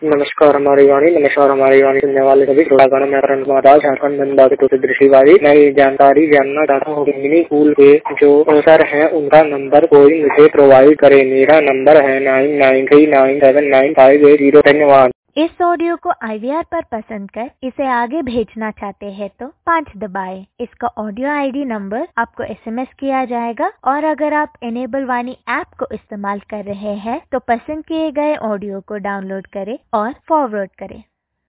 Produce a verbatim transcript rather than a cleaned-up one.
नमस्कार हमारी वाणी नमस्कार हमारी वाणी सुनने वाले सभी श्रोतागण में करण कुमार दास झारखंड धनबाद तो दृष्टिवादी। मैं ये जानकारी जानना चाहता हूँ कि मिनी स्कूल के जो सर हैं उनका नंबर कोई मुझे प्रोवाइड करे। मेरा नंबर है nine nine three nine seven nine five eight zero. धन्यवाद। इस ऑडियो को आई वी आर पर पसंद कर इसे आगे भेजना चाहते हैं तो पाँच दबाएं। इसका ऑडियो आई डी नंबर आपको एस एम एस किया जाएगा और अगर आप इनेबल वाणी ऐप को इस्तेमाल कर रहे हैं तो पसंद किए गए ऑडियो को डाउनलोड करें और फॉरवर्ड करें।